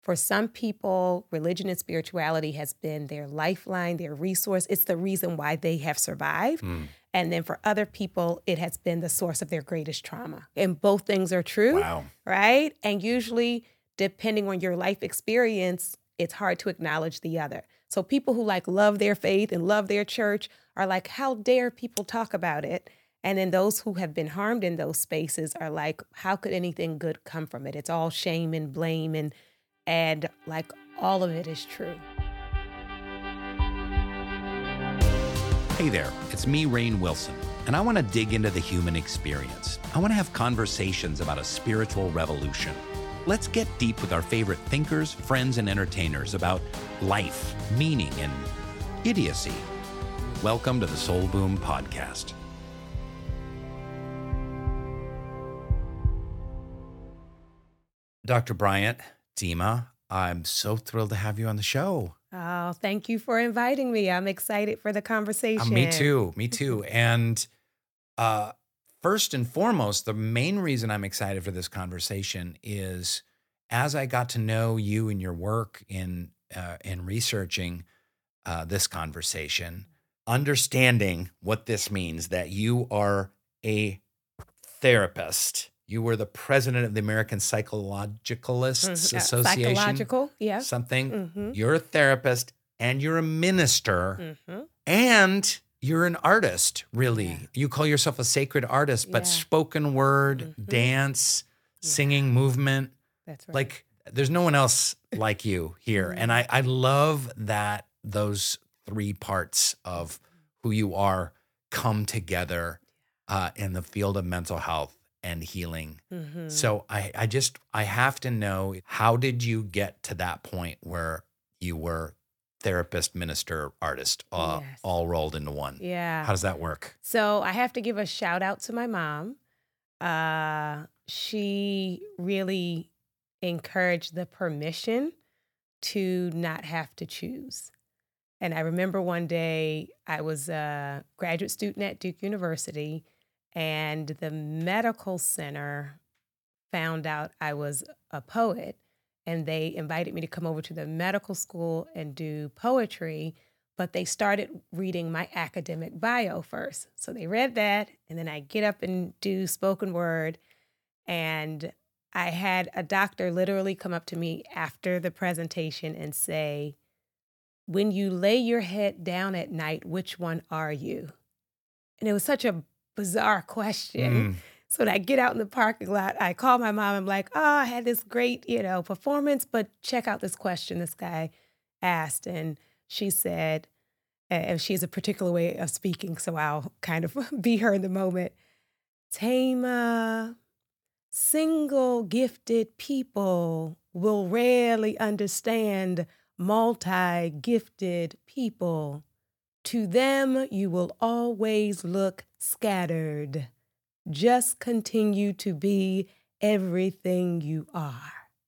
For some people, religion and spirituality has been their lifeline, their resource. It's the reason why they have survived. And then for other people, it has been the source of their greatest trauma. And both things are true, Wow. right? And usually, depending on your life experience, it's hard to acknowledge the other. So people who like love their faith and love their church are like, how dare people talk about it? And then those who have been harmed in those spaces are like, how could anything good come from it? It's all shame and blame and like all of it is true. Hey there, it's me, Rainn Wilson, and I want to dig into the human experience. I want to have conversations about a spiritual revolution. Let's get deep with our favorite thinkers, friends, and entertainers about life, meaning, and idiocy. Welcome to the Soul Boom Podcast. Dr. Bryant Dzema, I'm so thrilled to have you on the show. Oh, thank you for inviting me. I'm excited for the conversation. Me too. And first and foremost, the main reason I'm excited for this conversation is as I got to know you and your work in researching this conversation, understanding what this means, that you are a therapist. You were the president of the American Psychologicalists Association. Psychological, yeah. Something. Mm-hmm. You're a therapist and you're a minister and you're an artist, really. Yeah. You call yourself a sacred artist, but spoken word, dance, singing, movement. That's right. Like there's no one else like you here. And I love that those three parts of who you are come together in the field of mental health and healing. So I have to know, how did you get to that point where you were therapist, minister, artist, all rolled into one? Yeah. How does that work? So I have to give a shout out to my mom. She really encouraged the permission to not have to choose. And I remember one day I was a graduate student at Duke University, and the medical center found out I was a poet, and they invited me to come over to the medical school and do poetry, but they started reading my academic bio first. So they read that, and then I get up and do spoken word, and I had a doctor literally come up to me after the presentation and say, "When you lay your head down at night, which one are you?" And it was such a bizarre question. So when I get out in the parking lot, I call my mom. I'm like, "Oh, I had this great, performance, but check out this question this guy asked." And she said, and she has a particular way of speaking, so I'll kind of be her in the moment. "Tama, single gifted people will rarely understand multi-gifted people. To them, you will always look scattered. Just continue to be everything you are."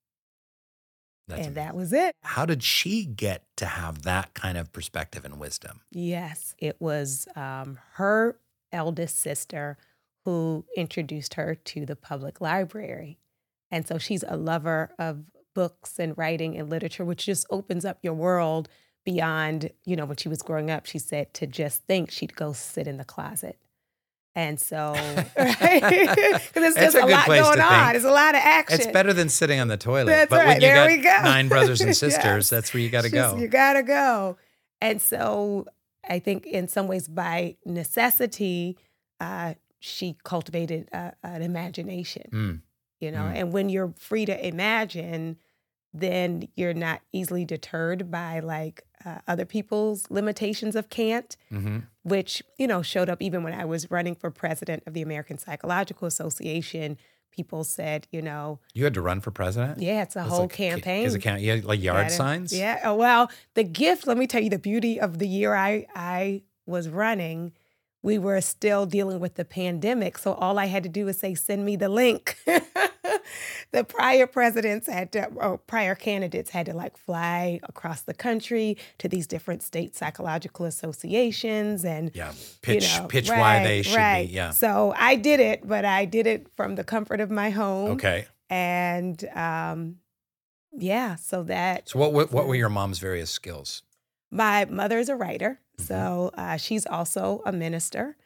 That was it. How did she get to have that kind of perspective and wisdom? Yes, it was her eldest sister who introduced her to the public library. And so she's a lover of books and writing and literature, which just opens up your world beyond, when she was growing up. She said to just think she'd go sit in the closet. And so, right? Because there's just a lot going on. There's a lot of action. It's better than sitting on the toilet. That's but right. when you There we got go. 9 brothers and sisters, that's where you got to go. You got to go. And so I think in some ways by necessity, she cultivated an imagination, and when you're free to imagine, then you're not easily deterred by other people's limitations of can't, which, showed up even when I was running for president of the American Psychological Association. People said, You had to run for president? Yeah, it's a whole campaign. You had yard signs? Yeah. Oh, well, the gift, let me tell you, the beauty of the year I was running, we were still dealing with the pandemic. So all I had to do was say, "Send me the link." The prior prior candidates had to fly across the country to these different state psychological associations and pitch why they should be. Yeah. So I did it, but I did it from the comfort of my home. Okay. And yeah, so that So what were your mom's various skills? my mother is a writer, Hmm. so she's also a minister,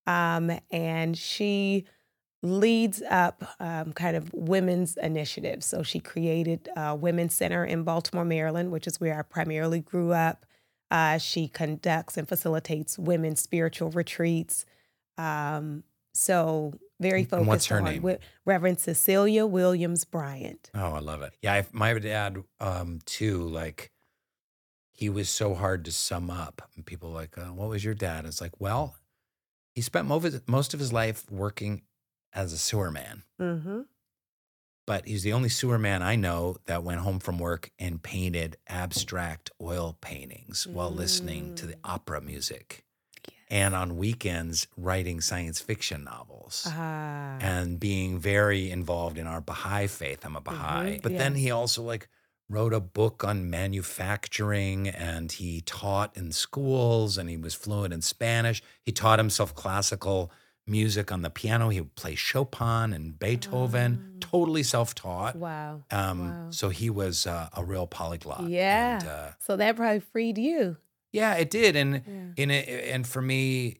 and she leads up kind of women's initiatives. So she created a women's center in Baltimore, Maryland, which is where I primarily grew up. She conducts and facilitates women's spiritual retreats. Um, so very And what's focused her on name? Reverend Cecilia Williams Bryant. Oh, I love it. Yeah, my dad too. Like he was so hard to sum up. And people are like, what was your dad? It's like, well, he spent most of his life working as a sewer man, Hmm. but he's the only sewer man I know that went home from work and painted abstract oil paintings while listening to the Mm. opera music. And Yes. on weekends, writing science fiction novels Ah. and being very involved in our Baha'i faith. I'm a Baha'i. But then he Yes. also like wrote a book on manufacturing and he taught in schools and he was fluent in Spanish. He taught himself classical music on the piano. He would play Chopin and Beethoven, Um, totally self-taught. wow. Wow. So he was a real polyglot. And Yeah. So that probably freed you. yeah, it did. And Yeah. and for me,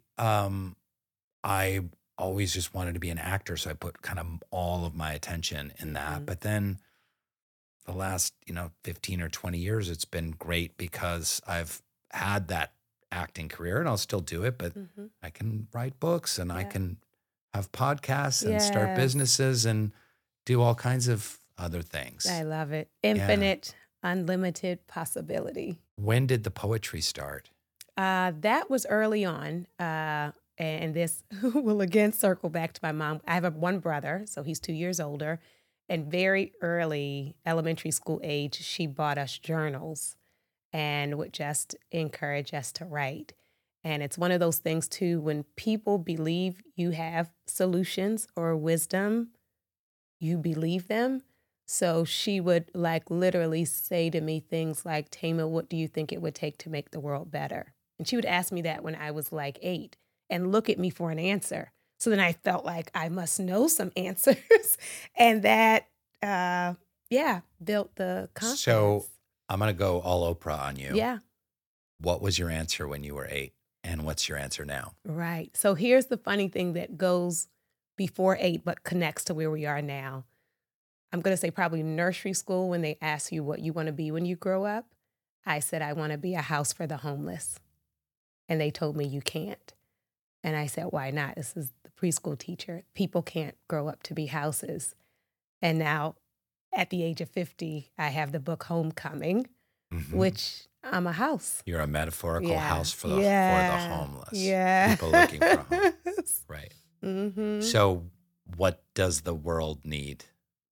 I always just wanted to be an actor, so I put kind of all of my attention in that. Mhm. But then the last, 15 or 20 years, it's been great because I've had that acting career and I'll still do it, but Mhm. I can write books and I Yeah. can have podcasts and start Yes. businesses and do all kinds of other I things. love it. Yeah. Infinite, unlimited possibility. When did the poetry start? That was early on. And this will again circle back to my mom. I have one brother, so he's 2 years older. And very early, elementary school age, she bought us journals and would just encourage us to write. And it's one of those things, too, when people believe you have solutions or wisdom, you believe them. So she would like literally say to me things like, Tama, what do you think it would take to make the world better? And she would ask me that when I was like 8 and look at me for an answer. So then I felt like I must know some answers. And that, yeah, built the So confidence. I'm going to go all Oprah on you. Yeah, What was your answer when you were 8? And what's your answer now? right. So here's the funny thing that goes before 8, but connects to where we are now. I'm going to say probably nursery school when they ask you what you want to be when you grow up. I said, I want to be a house for the homeless. And they told me, you can't. And I said, why not? This is the preschool teacher. People can't grow up to be houses. And now at the age of 50, I have the book Homecoming, Hmm. which I'm a house. You're a metaphorical Yeah. house for the Yeah. homeless, Yeah. people looking for a home. Right. Mm-hmm. So, what does the world need?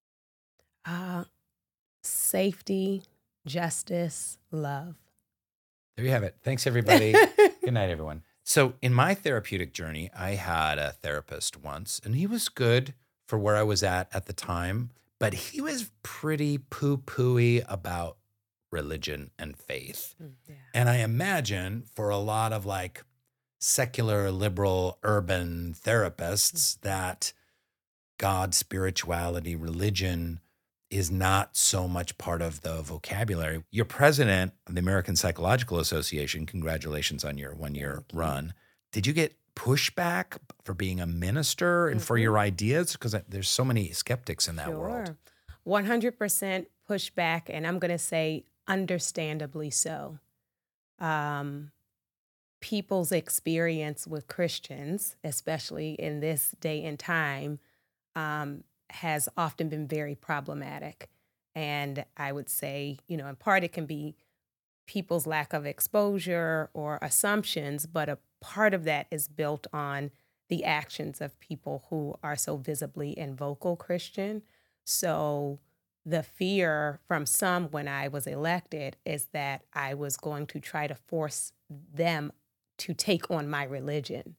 Uh, Safety, justice, love. There you have it. Thanks, everybody. Good night, everyone. So, in my therapeutic journey, I had a therapist once, and he was good for where I was at the time, but he was pretty poo pooey about religion and faith. Yeah. And I imagine for a lot of like secular, liberal, urban therapists that God, spirituality, religion is not so much part of the vocabulary. You're president of the American Psychological Association. Congratulations on your 1 year Thank you. run. Did you get pushback for being a minister and for Mhm. your ideas? Because there's so many skeptics in that world. Sure. 100% pushback, and I'm going to say understandably so. Um, People's experience with Christians, especially in this day and time, has often been very problematic. And I would say, in part it can be people's lack of exposure or assumptions, but a part of that is built on the actions of people who are so visibly and vocal Christian. So the fear from some when I was elected is that I was going to try to force them to take on my religion,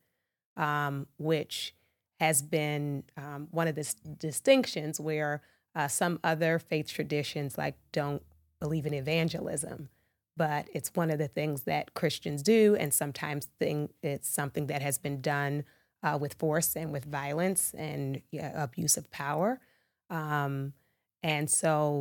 which has been one of the distinctions where some other faith traditions like don't believe in evangelism, but it's one of the things that Christians do, and sometimes it's something that has been done with force and with violence and abuse of power. Um, and so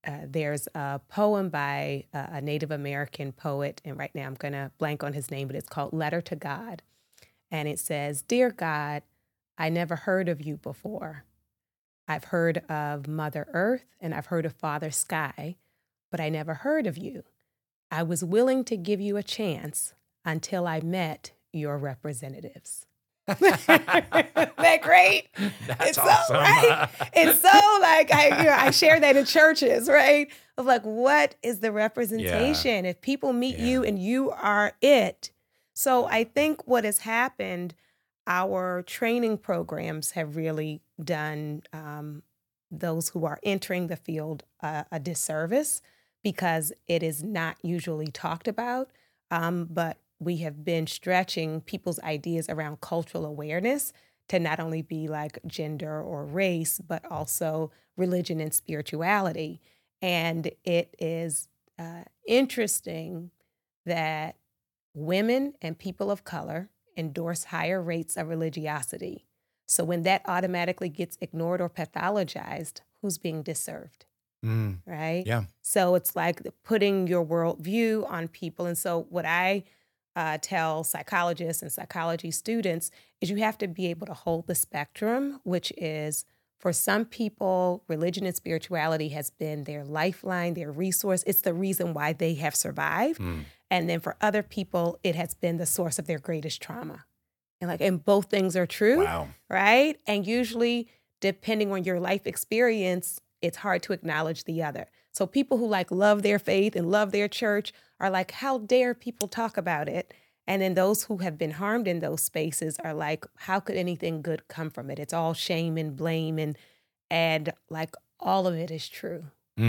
there's a poem by a Native American poet, and right now I'm going to blank on his name, but it's called Letter to God. And it says, "Dear God, I never heard of you before. I've heard of Mother Earth and I've heard of Father Sky, but I never heard of you. I was willing to give you a chance until I met your representatives." Isn't that great? That's It's awesome. so right. It's so like I share that in churches, right? Of like, what is the representation? If people meet you and you are it. So I think what has happened, our training programs have really done those who are entering the field a disservice because it is not usually talked about. But we have been stretching people's ideas around cultural awareness to not only be like gender or race, but also religion and spirituality. And it is interesting that women and people of color endorse higher rates of religiosity. So when that automatically gets ignored or pathologized, who's being disserved? Right? Yeah. So it's like putting your worldview on people. And so what I tell psychologists and psychology students is you have to be able to hold the spectrum, which is for some people, religion and spirituality has been their lifeline, their resource. It's the reason why they have survived. And then for other people, it has been the source of their greatest trauma. And both things are true. Wow. Right? And usually, depending on your life experience, it's hard to acknowledge the other. So people who love their faith and love their church are like, how dare people talk about it? And then those who have been harmed in those spaces are like, how could anything good come from it? It's all shame and blame and like all of it is true.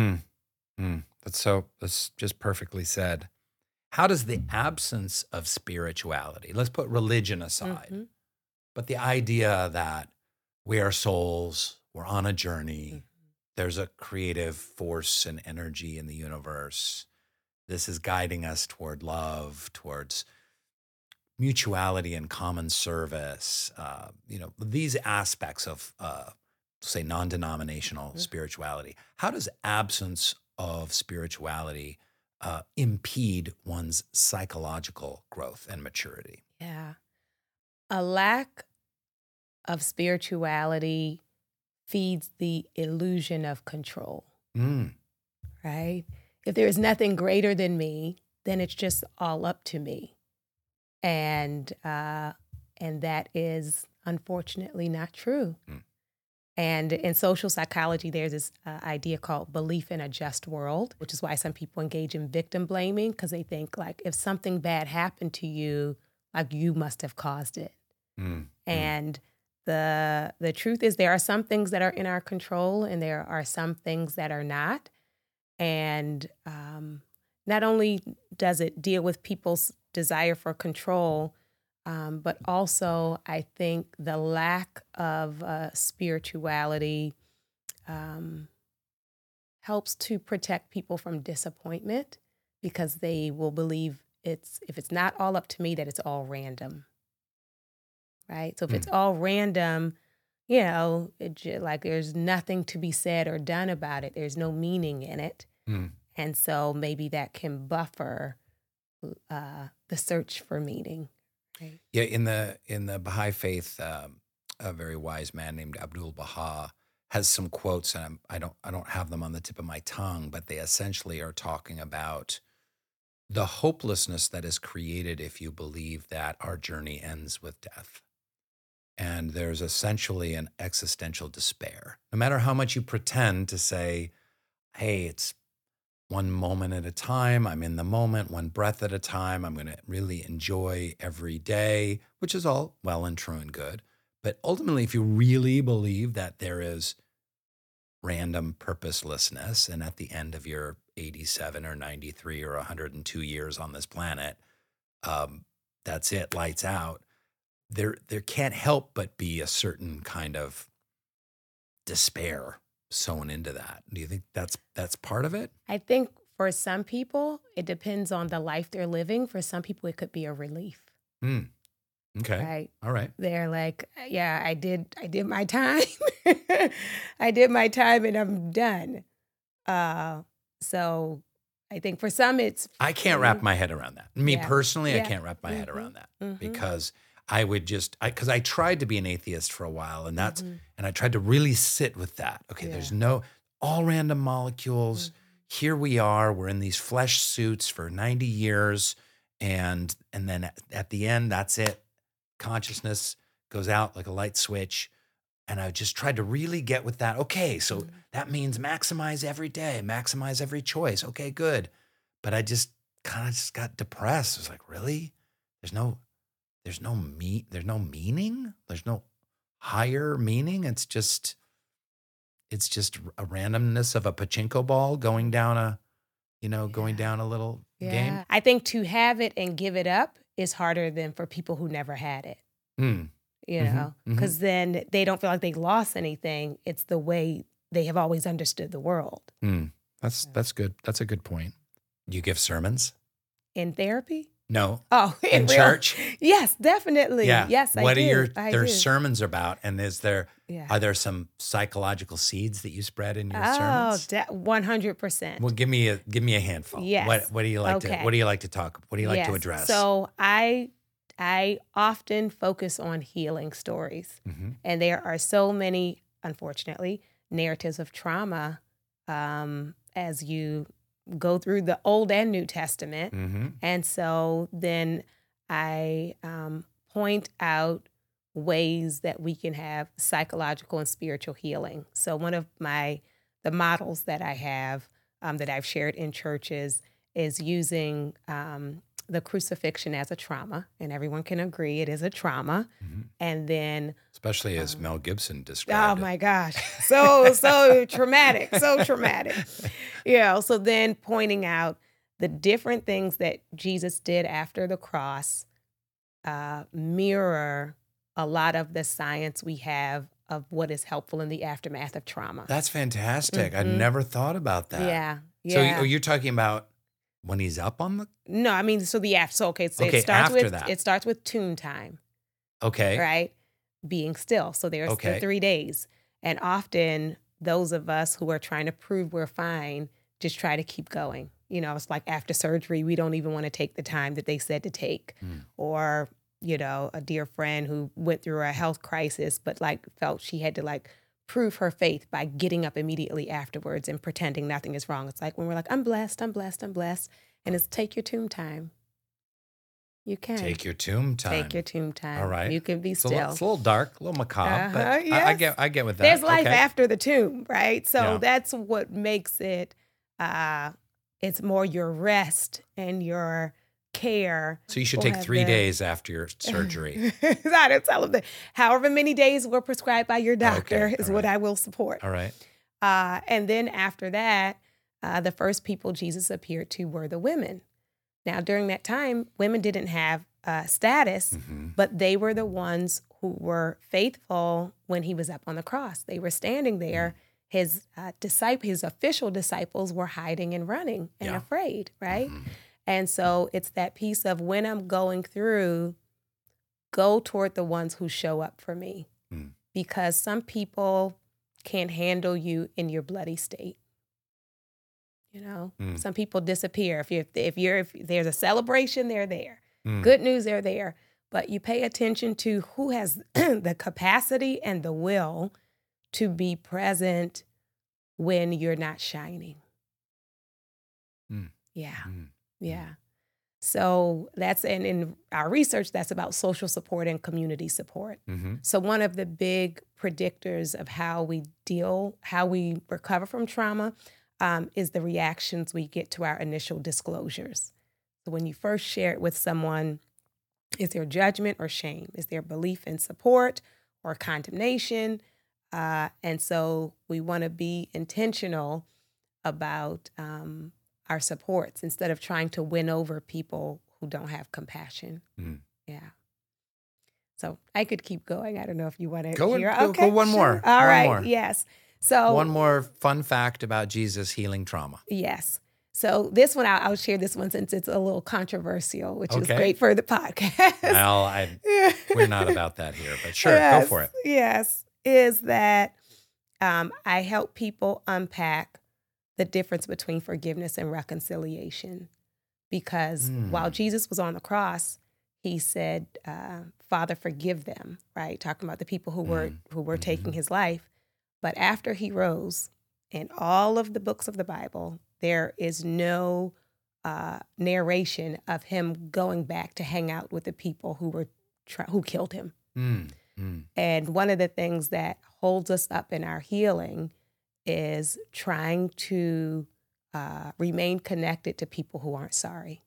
That's just perfectly said. How does the absence of spirituality, let's put religion aside, but the idea that we are souls, we're on a journey, there's a creative force and energy in the universe. This is guiding us toward love, towards mutuality and common service. These aspects of, say, non-denominational spirituality. How does absence of spirituality impede one's psychological growth and maturity? Yeah. A lack of spirituality feeds the illusion of control, right? If there is nothing greater than me, then it's just all up to me. And that is unfortunately not true. And in social psychology, there's this idea called belief in a just world, which is why some people engage in victim blaming because they think like if something bad happened to you, like you must have caused it. And the truth is there are some things that are in our control and there are some things that are not. And not only does it deal with people's desire for control, but also I think the lack of spirituality helps to protect people from disappointment because they will believe if it's not all up to me, that it's all random. Right? So if it's all random, there's nothing to be said or done about it. There's no meaning in it. And so maybe that can buffer the search for meaning. Right? Yeah, in the Baha'i faith, a very wise man named Abdul Baha has some quotes, and I don't have them on the tip of my tongue, but they essentially are talking about the hopelessness that is created if you believe that our journey ends with death. And there's essentially an existential despair. No matter how much you pretend to say, hey, it's one moment at a time, I'm in the moment, one breath at a time, I'm going to really enjoy every day, which is all well and true and good. But ultimately, if you really believe that there is random purposelessness, and at the end of your 87 or 93 or 102 years on this planet, that's it, lights out, there can't help but be a certain kind of despair sewn into that. Do you think that's part of it? I think for some people, it depends on the life they're living. For some people, it could be a relief. Okay. Right. All right. They're like, yeah, I did my time. I did my time and I'm done. So I think for some it's I can't wrap my head around that. Me Yeah. personally, I Yeah. can't wrap my head around that Mhm. because I would just, because I tried to be an atheist for a while, and Mhm. and I tried to really sit with that. Okay, there's no, all random molecules. Here we are, we're in these flesh suits for 90 years, and then at the end, that's it. Consciousness goes out like a light switch. And I just tried to really get with that. Okay, so that means maximize every day, maximize every choice. Okay, good. But I just kind of just got depressed. I was like, really? There's no meaning. There's no higher meaning. It's just a randomness of a pachinko ball going down going down a little game. I think to have it and give it up is harder than for people who never had it. Mm. You Mhm, know, because then they don't feel like they lost anything. It's the way they have always understood the world. That's good. That's a good point. You give sermons? In therapy? No. Oh, In real- church? Yes, definitely. Yeah. Yes, What I do. are I their do. sermons about? And Yeah. are there some psychological seeds that you spread in your Oh, sermons? 100%. Well, give me a handful. Yes. What do you like Okay. to talk? What do you like to Yes. address? So I often focus on healing stories. Mhm. And there are so many, unfortunately, narratives of trauma as you go through the Old and New Testament. Mhm. And so then I point out ways that we can have psychological and spiritual healing. So one of the models that I have that I've shared in churches is using the crucifixion as a trauma, and everyone can agree it is a trauma. And then, Especially as Mel Gibson described oh it. my gosh, so traumatic, so traumatic. So then pointing out the different things that Jesus did after the cross mirror a lot of the science we have of what is helpful in the aftermath of trauma. That's fantastic. I'd never thought about that. Yeah. So you're talking about when he's up on the No, I mean, so the after. So okay, so Okay, it starts after with that. it starts with tune time, Okay. right? Being still. So there's Okay. the 3 days, and often those of us who are trying to prove we're fine just try to keep going. It's like after surgery, we don't even want to take the time that they said to take, or a dear friend who went through a health crisis, but felt she had to prove her faith by getting up immediately afterwards and pretending nothing is wrong. It's like when we're like, I'm blessed, I'm blessed, I'm blessed. And it's take your tomb time. You can. Take your tomb time. Take your tomb time. All right. You can be It's still. a little dark, a little macabre, but yes. I get with that. There's life Okay. after the tomb, right? So Yeah. that's what makes it, it's more your rest and your care. So you should will take have 3 the- days after your surgery. I don't tell them that. However many days were prescribed by your doctor Okay, is all what right. I will support. All right. And then after that, the first people Jesus appeared to were the women. Now, during that time, women didn't have status, but they were the ones who were faithful when he was up on the cross. They were standing there. His official disciples were hiding and running and Yeah. afraid, right? And so it's that piece of when I'm going through, go toward the ones who show up for me. Because some people can't handle you in your bloody state. Some people disappear. If there's a celebration, they're there. Good news, they're there. But you pay attention to who has the capacity and the will to be present when you're not shining. Yeah. Yeah. So that's, and in our research, that's about social support and community support. So one of the big predictors of how we recover from trauma is the reactions we get to our initial disclosures. So when you first share it with someone, is there judgment or shame? Is there belief and support or condemnation? And so we want to be intentional about our supports instead of trying to win over people who don't have compassion. Yeah. So I could keep going. I don't know if you want to Go hear. go one sure. more. All One right. more. Yes. So One more fun fact about Jesus healing trauma. Yes. So this one, I'll share this one since it's a little controversial, which is Okay. great for the podcast. Well, we're not about that here, but sure, Yes, go for it. Yes. Is that I help people unpack the difference between forgiveness and reconciliation. Because while Jesus was on the cross, he said, Father, forgive them, right? Talking about the people who were taking his life. But after he rose, in all of the books of the Bible, there is no narration of him going back to hang out with the people who killed him. And one of the things that holds us up in our healing is trying to remain connected to people who aren't sorry.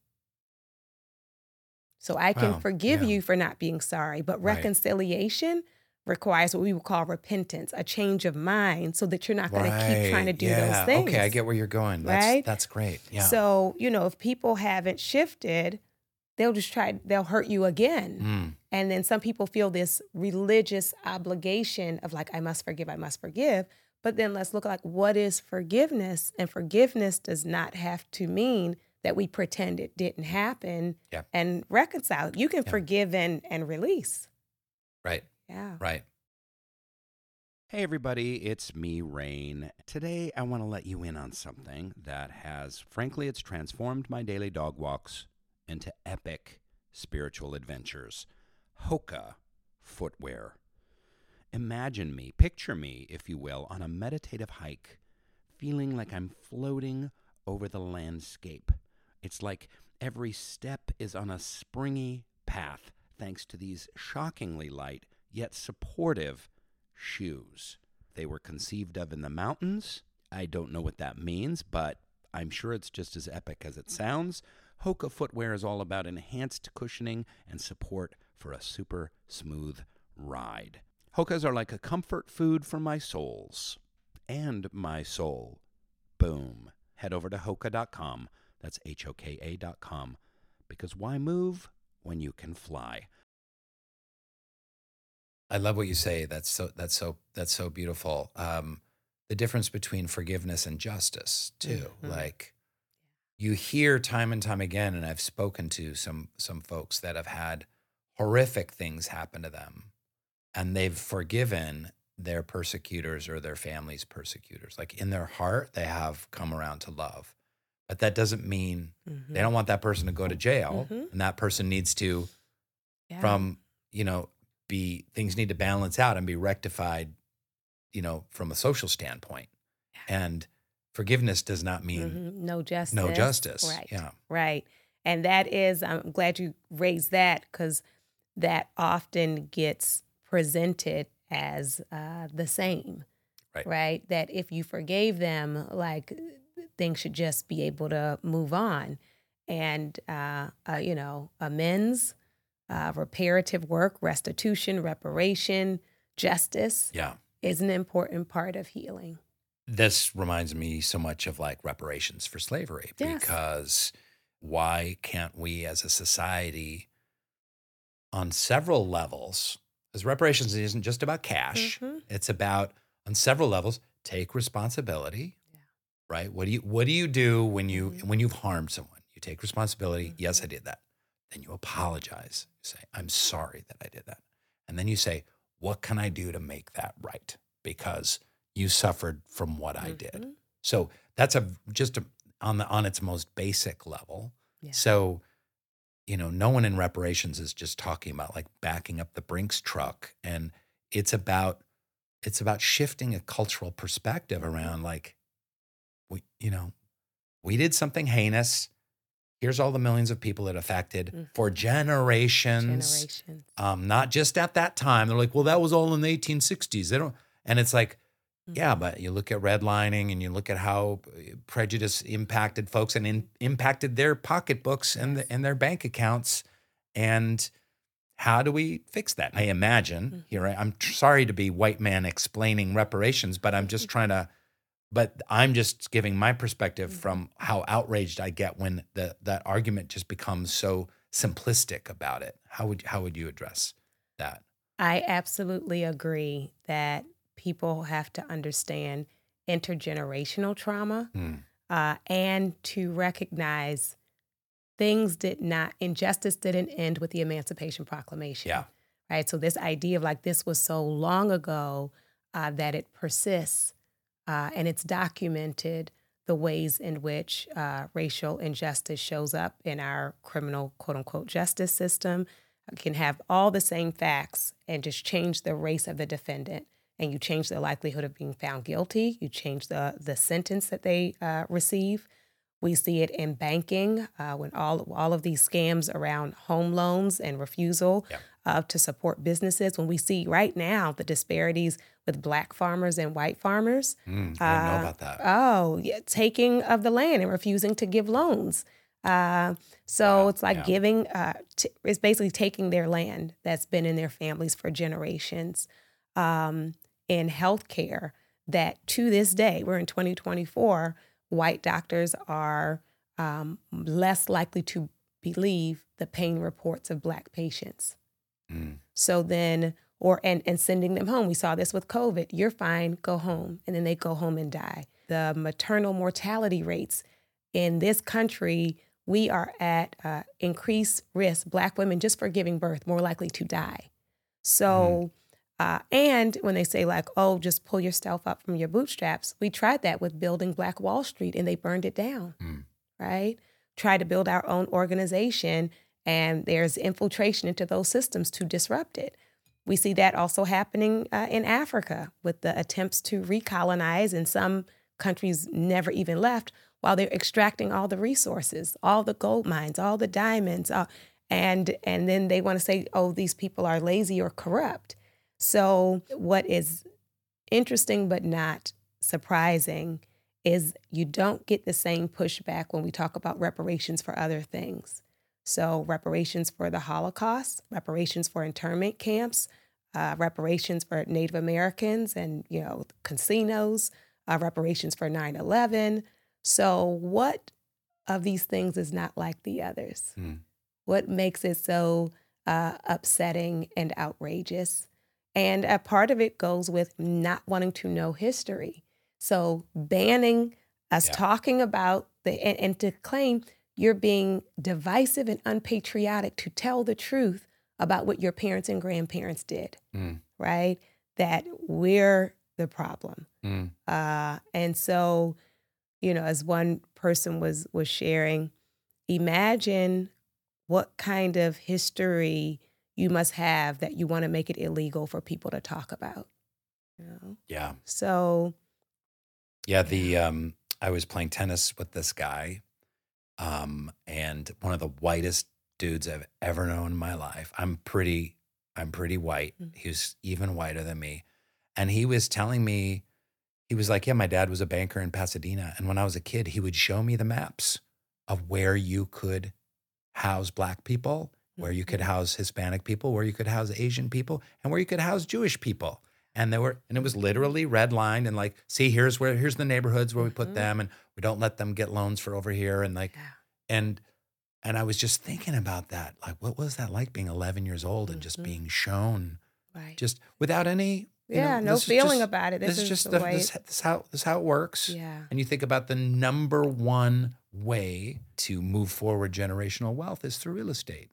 So I can forgive you for not being sorry, but reconciliation requires what we would call repentance, a change of mind, so that you're not going to keep trying to do those things. Okay, I get where you're going. That's great. Yeah. So, if people haven't shifted, they'll hurt you again. And then some people feel this religious obligation of like, I must forgive. But then let's look like, what is forgiveness? And forgiveness does not have to mean that we pretend it didn't happen and reconcile. You can forgive and release. Right. Yeah. Right. Hey everybody, it's me, Rain. Today I want to let you in on something that has, frankly, it's transformed my daily dog walks into epic spiritual adventures. Hoka footwear. Imagine me, picture me, if you will, on a meditative hike, feeling like I'm floating over the landscape. It's like every step is on a springy path, thanks to these shockingly light, yet supportive shoes. They were conceived of in the mountains. I don't know what that means, but I'm sure it's just as epic as it sounds. Hoka footwear is all about enhanced cushioning and support for a super smooth ride. Hokas are like a comfort food for my soles and my soul. Boom. Head over to Hoka.com. That's HOKA.com. Because why move when you can fly? I love what you say. That's so beautiful. The difference between forgiveness and justice too. Like you hear time and time again, and I've spoken to some folks that have had horrific things happen to them, and they've forgiven their persecutors or their family's persecutors. Like in their heart, they have come around to love. But that doesn't mean they don't want that person to go to jail, and that person needs to, things need to balance out and be rectified, from a social standpoint. And forgiveness does not mean no justice. No justice. Right. Yeah. Right. And that is, I'm glad you raised that, because that often gets presented as the same. Right. That if you forgave them, like things should just be able to move on. And, amends, reparative work, restitution, reparation, justice is an important part of healing. This reminds me so much of like reparations for slavery, because why can't we as a society on several levels, because reparations isn't just about cash, it's about on several levels, take responsibility, right? What do you do when you've harmed someone? You take responsibility. Yes, I did that. Then you apologize. You say, I'm sorry that I did that. And then you say, what can I do to make that right? Because you suffered from what I did. So that's on its most basic level. Yeah. So, no one in reparations is just talking about like backing up the Brinks truck. And it's about shifting a cultural perspective around like, we did something heinous. Here's all the millions of people it affected for generations. Not just at that time. They're like, well, that was all in the 1860s. And it's like, yeah, but you look at redlining and you look at how prejudice impacted folks and impacted their pocketbooks and their bank accounts. And how do we fix that? I imagine I'm sorry to be white man explaining reparations, but I'm just I'm just giving my perspective from how outraged I get when that argument just becomes so simplistic about it. How would you address that? I absolutely agree that people have to understand intergenerational trauma and to recognize injustice didn't end with the Emancipation Proclamation. Yeah. Right. So this idea of like this was so long ago that it persists. And it's documented the ways in which racial injustice shows up in our criminal, quote unquote, justice system. Can have all the same facts and just change the race of the defendant, and you change the likelihood of being found guilty. You change the sentence that they receive. We see it in banking when all of these scams around home loans and refusal to support businesses. When we see right now the disparities with Black farmers and white farmers. I didn't know about that. Oh, yeah, taking of the land and refusing to give loans. It's like giving, it's basically taking their land that's been in their families for generations. In healthcare, that to this day, we're in 2024, white doctors are less likely to believe the pain reports of Black patients. So then, and sending them home. We saw this with COVID. You're fine, go home. And then they go home and die. The maternal mortality rates in this country, we are at increased risk, Black women just for giving birth, more likely to die. So, and when they say like, oh, just pull yourself up from your bootstraps, we tried that with building Black Wall Street and they burned it down, right? Tried to build our own organization and there's infiltration into those systems to disrupt it. We see that also happening in Africa with the attempts to recolonize, and some countries never even left, while they're extracting all the resources, all the gold mines, all the diamonds, and then they want to say, oh, these people are lazy or corrupt. So what is interesting but not surprising is you don't get the same pushback when we talk about reparations for other things. So reparations for the Holocaust, reparations for internment camps, reparations for Native Americans and, casinos, reparations for 9/11. So what of these things is not like the others? What makes it so upsetting and outrageous? And a part of it goes with not wanting to know history. So banning us talking about and to claim you're being divisive and unpatriotic to tell the truth about what your parents and grandparents did, right? That we're the problem. And so, as one person was sharing, imagine what kind of history you must have that you want to make it illegal for people to talk about. Yeah. So. Yeah. I was playing tennis with this guy, and one of the whitest dudes I've ever known in my life. I'm pretty white. He was even whiter than me. And he was telling me, he was like, yeah, my dad was a banker in Pasadena. And when I was a kid, he would show me the maps of where you could house Black people, where you could house Hispanic people, where you could house Asian people, and where you could house Jewish people. And it was literally redlined and like, see, here's the neighborhoods where we put them, and we don't let them get loans for over here. And like, and I was just thinking about that. Like, what was that like being 11 years old and just being shown just without any, no feeling about it. This is just this how it works. Yeah. And you think about the number one way to move forward generational wealth is through real estate,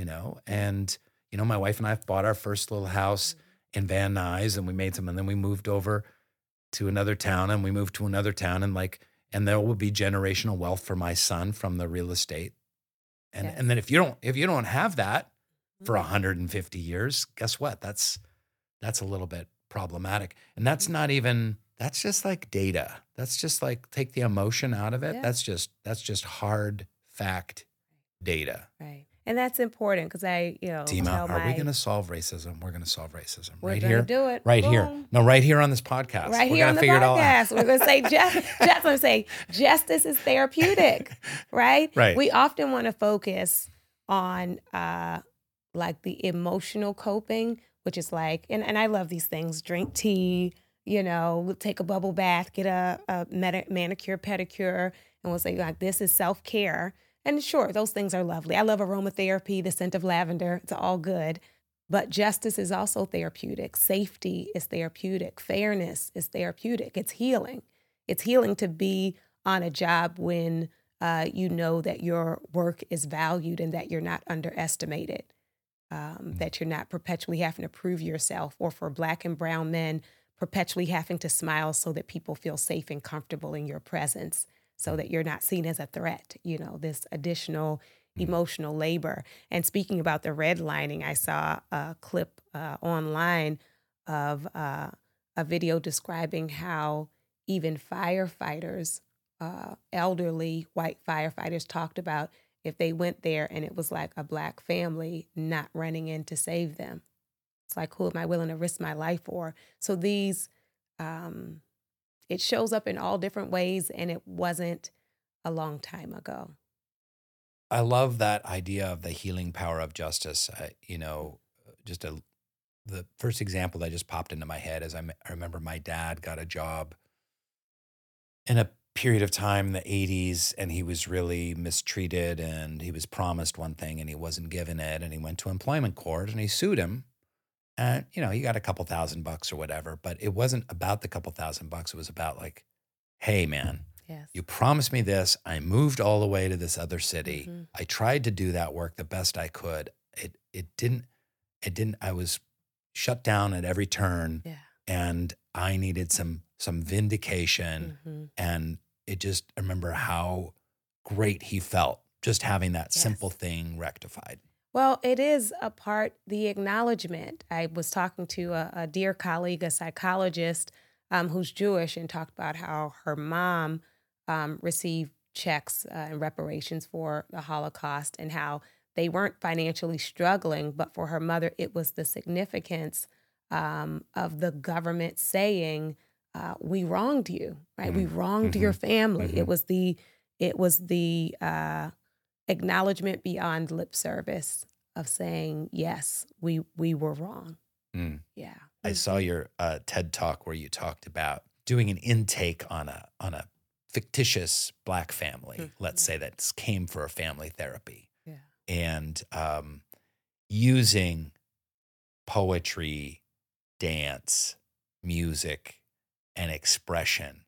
and, my wife and I bought our first little house in Van Nuys, and we made some, and then we moved over to another town, and we moved to another town, and there will be generational wealth for my son from the real estate. And then if you don't have that for 150 years, guess what? That's a little bit problematic. And that's just like data. That's just like, take the emotion out of it. Yeah. That's just hard fact data. Right. And that's important because Dima, are we going to solve racism? We're going to solve racism. We're going to do it. Right here. No, right here on this podcast. Right here on the podcast. We're going to say, justice is therapeutic, right? Right. We often want to focus on like the emotional coping, which is like, and I love these things, drink tea, take a bubble bath, get a manicure, pedicure, and we'll say like, this is self-care. And sure, those things are lovely. I love aromatherapy, the scent of lavender. It's all good. But justice is also therapeutic. Safety is therapeutic. Fairness is therapeutic. It's healing. It's healing to be on a job when you know that your work is valued and that you're not underestimated, that you're not perpetually having to prove yourself, or for Black and brown men, perpetually having to smile so that people feel safe and comfortable in your presence. so that you're not seen as a threat, this additional emotional labor. And speaking about the redlining, I saw a clip online of a video describing how even firefighters, elderly white firefighters, talked about if they went there and it was like a Black family not running in to save them. It's like, who am I willing to risk my life for? So these, it shows up in all different ways, and it wasn't a long time ago. I love that idea of the healing power of justice. The first example that just popped into my head is I remember my dad got a job in a period of time in the 80s, and he was really mistreated, and he was promised one thing and he wasn't given it, and he went to employment court and he sued him. And, he got a couple $1,000 or whatever, but it wasn't about the couple $1,000. It was about like, hey, man, Yes. you promised me this. I moved all the way to this other city. Mhm. I tried to do that work the best I could. It didn't, I was shut down at every turn, Yeah. and I needed some vindication. Mhm. And I remember how great he felt just having that Yes. simple thing rectified. Well, it is the acknowledgement. I was talking to a dear colleague, a psychologist who's Jewish, and talked about how her mom received checks and reparations for the Holocaust, and how they weren't financially struggling, but for her mother, it was the significance of the government saying, we wronged you, right? We wronged your family. Mhm. It was the acknowledgement beyond lip service of saying, yes, we were wrong. Mm. Yeah. I saw your TED Talk where you talked about doing an intake on a fictitious Black family, let's say, that came for a family therapy, Yeah. and using poetry, dance, music, and expression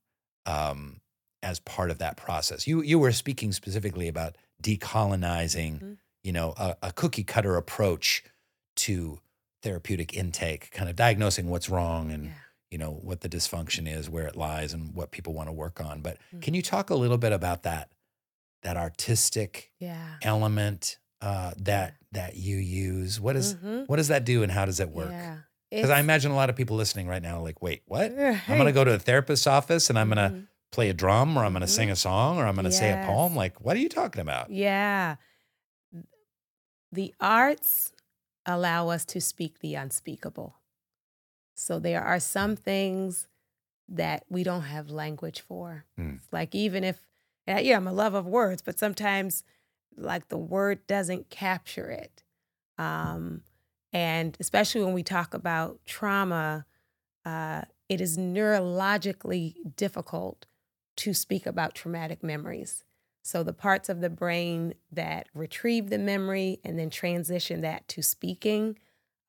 as part of that process. You were speaking specifically about decolonizing, a cookie cutter approach to therapeutic intake, kind of diagnosing what's wrong and, what the dysfunction is, where it lies, and what people want to work on. But can you talk a little bit about that artistic element that you use? What does that do, and how does it work? Yeah. Because I imagine a lot of people listening right now are like, wait, what? Right. I'm going to go to a therapist's office and I'm going to play a drum, or I'm going to sing a song, or I'm going to say a Yes. poem. Like, what are you talking about? Yeah. The arts allow us to speak the unspeakable. So there are some things that we don't have language for. Like, even if, I'm a love of words, but sometimes like the word doesn't capture it. And especially when we talk about trauma, it is neurologically difficult to speak about traumatic memories. So the parts of the brain that retrieve the memory and then transition that to speaking,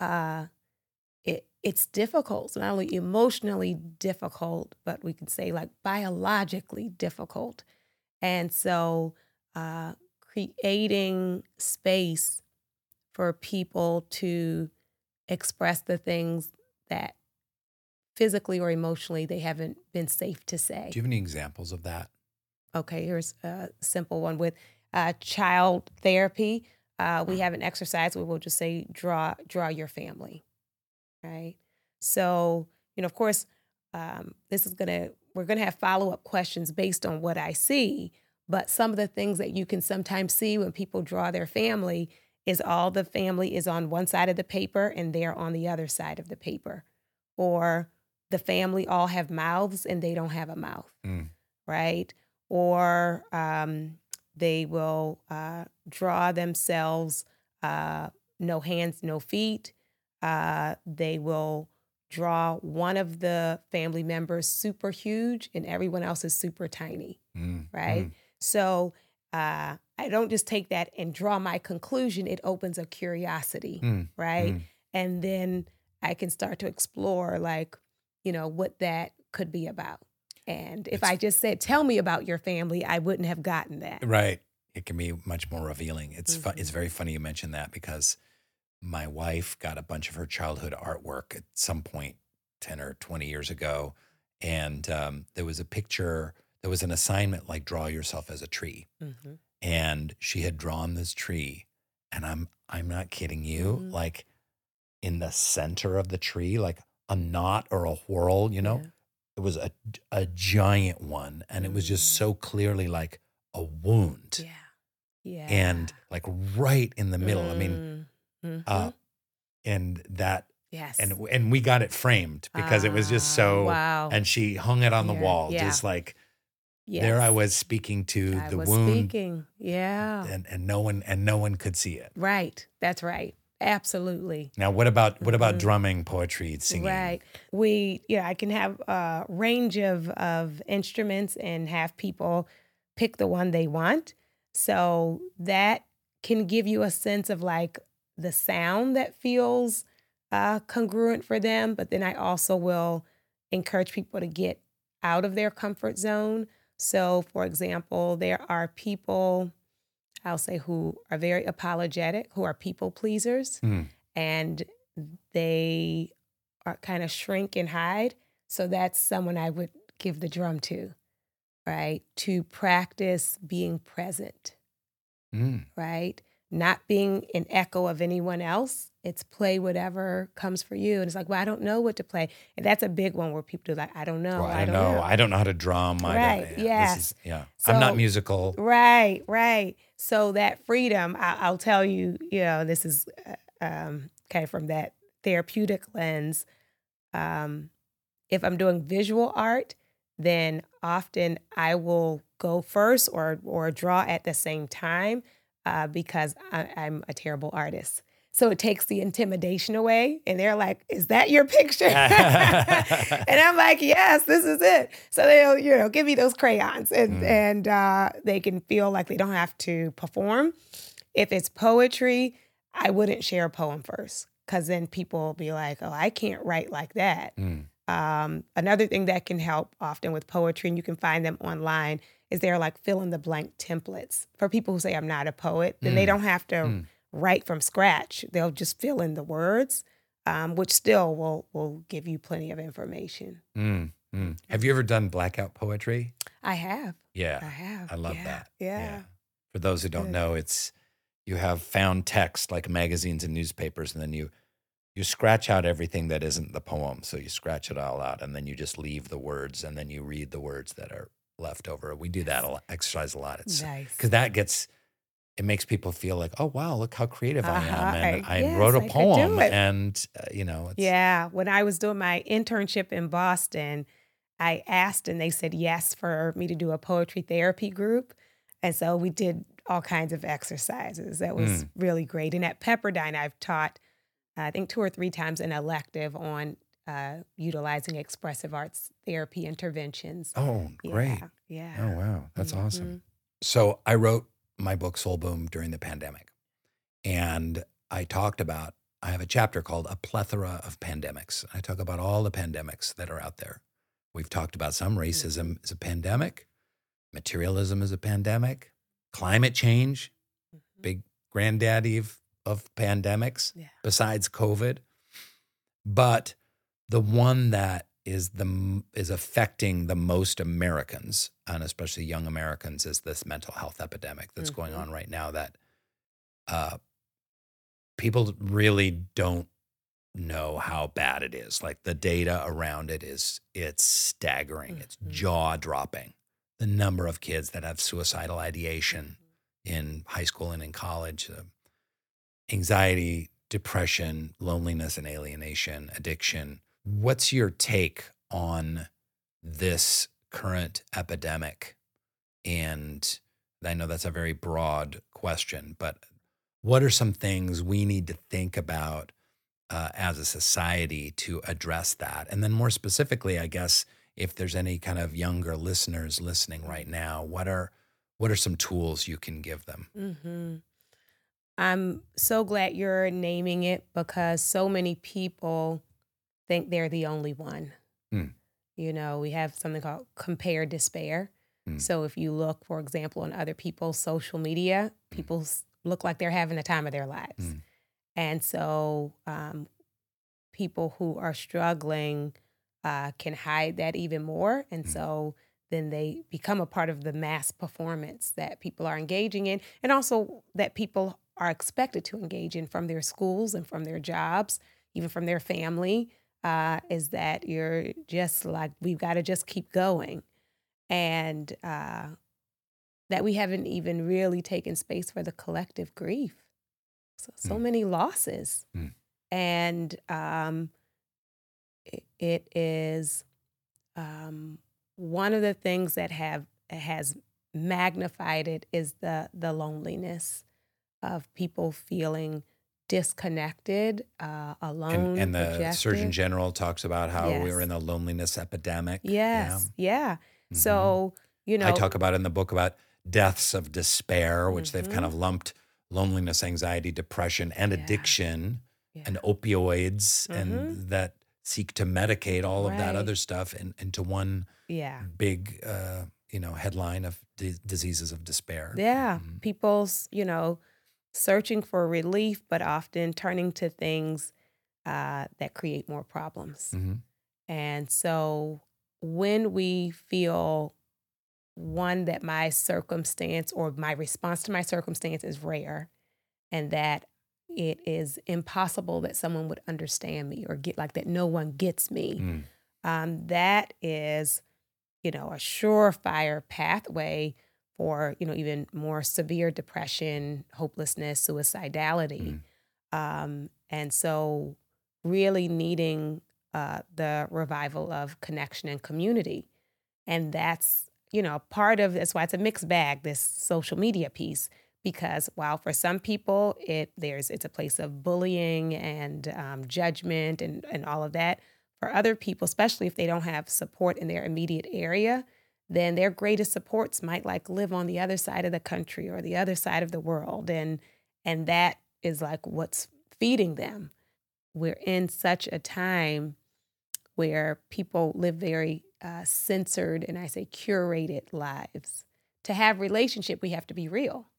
it's difficult. So not only emotionally difficult, but we could say like biologically difficult. And so creating space for people to express the things that physically or emotionally they haven't been safe to say. Do you have any examples of that? Okay, here's a simple one with child therapy. We have an exercise where we'll just say, draw your family, right? So, of course, we're gonna have follow-up questions based on what I see, but some of the things that you can sometimes see when people draw their family is all the family is on one side of the paper and they're on the other side of the paper. Or the family all have mouths and they don't have a mouth, right? Or they will draw themselves no hands, no feet. They will draw one of the family members super huge and everyone else is super tiny, right? So I don't just take that and draw my conclusion. It opens a curiosity, right? And then I can start to explore, like, what that could be about. And if I just said, tell me about your family, I wouldn't have gotten that. Right. It can be much more revealing. It's it's very funny you mentioned that, because my wife got a bunch of her childhood artwork at some point 10 or 20 years ago. And there was a picture there was an assignment like draw yourself as a tree. Mm-hmm. And she had drawn this tree, and I'm not kidding you, Mhm. like in the center of the tree, like a knot or a whorl, you know, Yeah. it was a giant one, and it was just so clearly like a wound, Yeah. Yeah. and like right in the middle. I mean, Mm-hmm. and that, Yes. and we got it framed because it was just so. Wow. And she hung it on the Yeah, wall, yeah. just like Yes. there I was speaking to I the was wound, speaking. Yeah. and no one could see it. Right. That's right. Absolutely. Now, what about Mhm. drumming, poetry, singing? Right. I can have a range of instruments and have people pick the one they want. So that can give you a sense of like the sound that feels congruent for them. But then I also will encourage people to get out of their comfort zone. So, for example, there are people, I'll say, who are very apologetic, who are people pleasers, Mm. and they are kind of shrink and hide. So that's someone I would give the drum to, right? To practice being present, Mm. right? Not being an echo of anyone else. It's play whatever comes for you. And it's like, well, I don't know what to play. And that's a big one where people do like, I don't know. Well, I don't know. I don't know how to drum. Right, yes. This is, I'm not So- musical. Right, right. So that freedom, I'll tell you, this is kind of from that therapeutic lens. If I'm doing visual art, then often I will go first or draw at the same time because I'm a terrible artist. So it takes the intimidation away, and they're like, "Is that your picture?" And I'm like, "Yes, this is it." So they'll, give me those crayons, and they can feel like they don't have to perform. If it's poetry, I wouldn't share a poem first, because then people will be like, "Oh, I can't write like that." Mm. Another thing that can help often with poetry, and you can find them online, is they're like fill in the blank templates for people who say I'm not a poet. Then they don't have to write from scratch. They'll just fill in the words, which still will give you plenty of information. Mm. Mm. Have you ever done blackout poetry? I have. Yeah. I have. I love Yeah, that. Yeah. For those who don't Good. know, you have found text like magazines and newspapers, and then you scratch out everything that isn't the poem. So you scratch it all out, and then you just leave the words, and then you read the words that are left over. We do that exercise a lot. It's Nice. because it makes people feel like, oh wow, look how creative I am, and I Yes, wrote a I could do poem, it. and it's Yeah. When I was doing my internship in Boston, I asked and they said yes for me to do a poetry therapy group. And so we did all kinds of exercises. That was really great. And at Pepperdine, I've taught, I think 2 or 3 times an elective on utilizing expressive arts therapy interventions. Oh, great. Yeah. Oh wow, that's Mhm. awesome. So I wrote my book Soul Boom during the pandemic, and I have a chapter called A Plethora of Pandemics. I talk about all the pandemics that are out there. We've talked about some. Racism is a pandemic, materialism is a pandemic, climate change, big granddaddy of pandemics Yeah. besides COVID. But the one that is affecting the most Americans, and especially young Americans, is this mental health epidemic that's going on right now that people really don't know how bad it is. Like the data around it's staggering. It's jaw-dropping. The number of kids that have suicidal ideation in high school and in college, anxiety, depression, loneliness and alienation, addiction. What's your take on this current epidemic? And I know that's a very broad question, but what are some things we need to think about as a society to address that? And then more specifically, I guess, if there's any kind of younger listeners listening right now, what are some tools you can give them? Mm-hmm. I'm so glad you're naming it because so many people think they're the only one. Mm. We have something called compare despair. Mm. So if you look, for example, on other people's social media, people look like they're having the time of their lives. Mm. And so people who are struggling can hide that even more. And so then they become a part of the mass performance that people are engaging in, and also that people are expected to engage in from their schools and from their jobs, even from their family, is that you're just like, we've got to just keep going. And that we haven't even really taken space for the collective grief. So many losses. And it is one of the things that has magnified it is the loneliness of people feeling disconnected, alone, And the rejected. Surgeon General talks about how Yes. we're in a loneliness epidemic. Yes, yeah. Mhm. So, I talk about in the book about deaths of despair, which they've kind of lumped loneliness, anxiety, depression, and addiction and opioids and that seek to medicate all of that other stuff into one big, headline of diseases of despair. Yeah, people's, searching for relief, but often turning to things that create more problems. And so when we feel, one, that my circumstance or my response to my circumstance is rare, and that it is impossible that someone would understand me or get like that, no one gets me, that is, a surefire pathway for, even more severe depression, hopelessness, suicidality. And so really needing the revival of connection and community. And that's, that's why it's a mixed bag, this social media piece, because while for some people it's a place of bullying and judgment and all of that, for other people, especially if they don't have support in their immediate area, then their greatest supports might live on the other side of the country or the other side of the world. And that is what's feeding them. We're in such a time where people live very censored, and I say curated lives. To have relationship, we have to be real,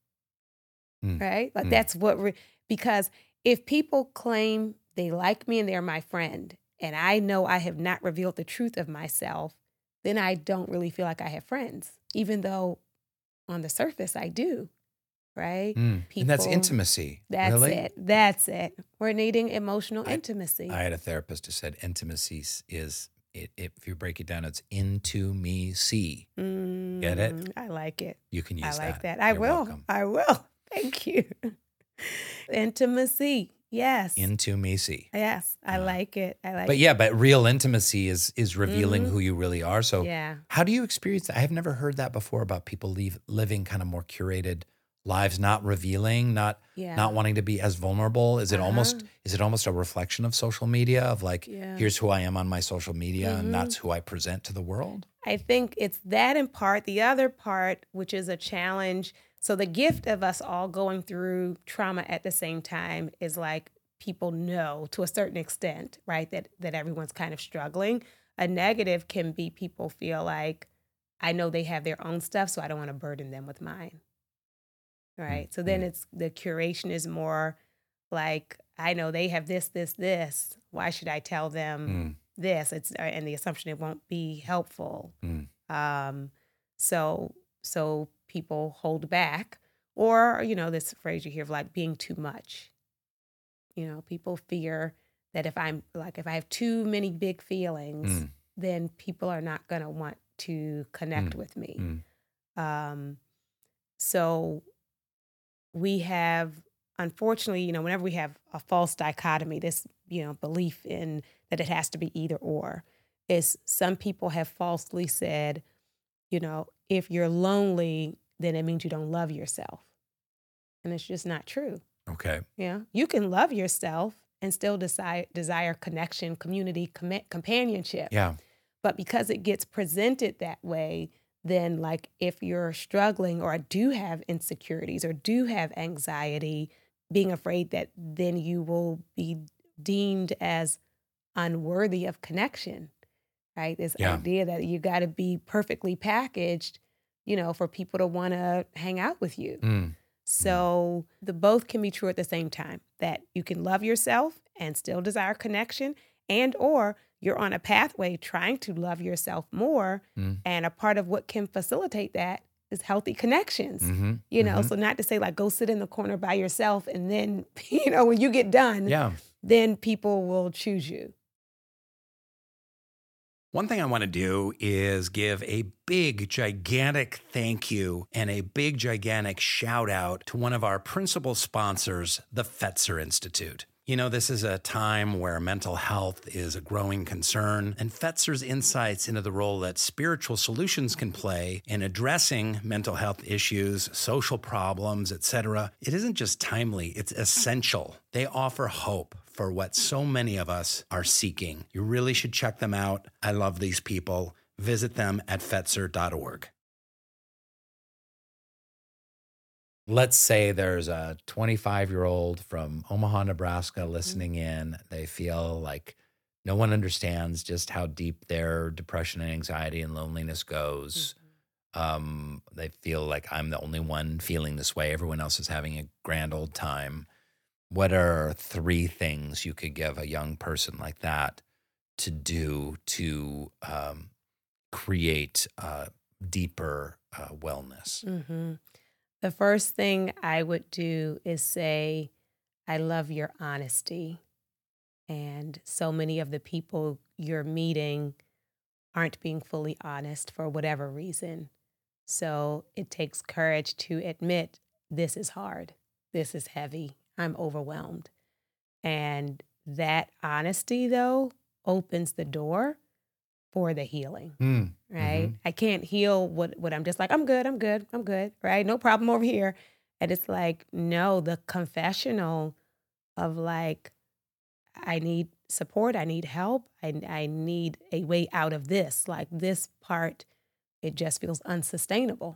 right? That's what because if people claim they like me and they're my friend, and I know I have not revealed the truth of myself, then I don't really feel like I have friends, even though on the surface I do, right? And that's intimacy. That's really? it. That's it. We're needing emotional intimacy. I had a therapist who said intimacy is, if you break it down, it's into me see. Get it? I like it. You can use that. I like that. I You're will. welcome. I will. Thank you. Intimacy. Yes. Into me see. Yes. I like it. But real intimacy is revealing who you really are. So how do you experience that? I have never heard that before about people living kind of more curated lives, not revealing, not wanting to be as vulnerable. Is it almost a reflection of social media of here's who I am on my social media and that's who I present to the world? I think it's that in part. The other part, which is a challenge. So the gift of us all going through trauma at the same time is people know to a certain extent, right, that everyone's kind of struggling. A negative can be people feel like, I know they have their own stuff, so I don't want to burden them with mine. Right. So then the curation is more I know they have this. Why should I tell them this? And the assumption it won't be helpful. So people hold back, or this phrase you hear of being too much. People fear that if I have too many big feelings, then people are not going to want to connect with me. So we have, unfortunately, whenever we have a false dichotomy, this, belief in that it has to be either or, is some people have falsely said, if you're lonely, then it means you don't love yourself. And it's just not true. Okay. Yeah. You can love yourself and still desire connection, community, companionship. Yeah. But because it gets presented that way, then if you're struggling or do have insecurities or do have anxiety, being afraid that then you will be deemed as unworthy of connection, right? This idea that you got to be perfectly packaged, for people to want to hang out with you. So the both can be true at the same time, that you can love yourself and still desire connection, and or you're on a pathway trying to love yourself more. And a part of what can facilitate that is healthy connections, so not to say like, go sit in the corner by yourself. And then, when you get done, then people will choose you. One thing I want to do is give a big, gigantic thank you and a big, gigantic shout out to one of our principal sponsors, the Fetzer Institute. This is a time where mental health is a growing concern, and Fetzer's insights into the role that spiritual solutions can play in addressing mental health issues, social problems, etc. It isn't just timely, it's essential. They offer hope for what so many of us are seeking. You really should check them out. I love these people. Visit them at Fetzer.org. Let's say there's a 25-year-old from Omaha, Nebraska listening in. They feel like no one understands just how deep their depression and anxiety and loneliness goes. They feel like I'm the only one feeling this way. Everyone else is having a grand old time. What are 3 things you could give a young person like that to do to create deeper wellness? The first thing I would do is say, I love your honesty. And so many of the people you're meeting aren't being fully honest for whatever reason. So it takes courage to admit, this is hard. This is heavy. I'm overwhelmed. And that honesty, though, opens the door for the healing, right? I can't heal what I'm just like, I'm good, right? No problem over here. And it's like, no, the confessional of like, I need support, I need help, I need a way out of this. Like this part, it just feels unsustainable,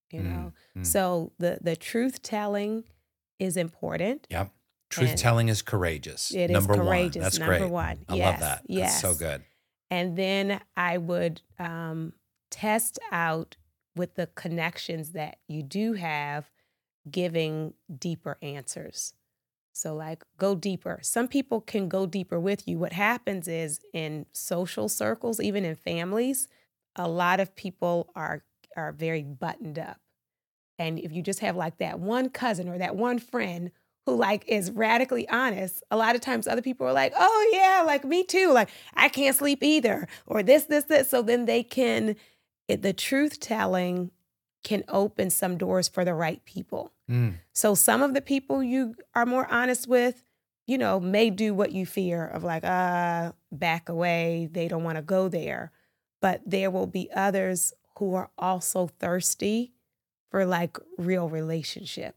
So the truth telling is important. Yep. Truth telling is courageous. It Number is courageous. one. That's Number great. one. I Yes. love that. Yes. That's so good. And then I would test out with the connections that you do have, giving deeper answers. So like go deeper. Some people can go deeper with you. What happens is in social circles, even in families, a lot of people are very buttoned up. And if you just have like that one cousin or that one friend who like is radically honest, a lot of times other people are like, oh yeah, like me too. Like I can't sleep either, or this. So then the truth telling can open some doors for the right people. So some of the people you are more honest with, may do what you fear of like, back away. They don't want to go there. But there will be others who are also thirsty for like real relationship.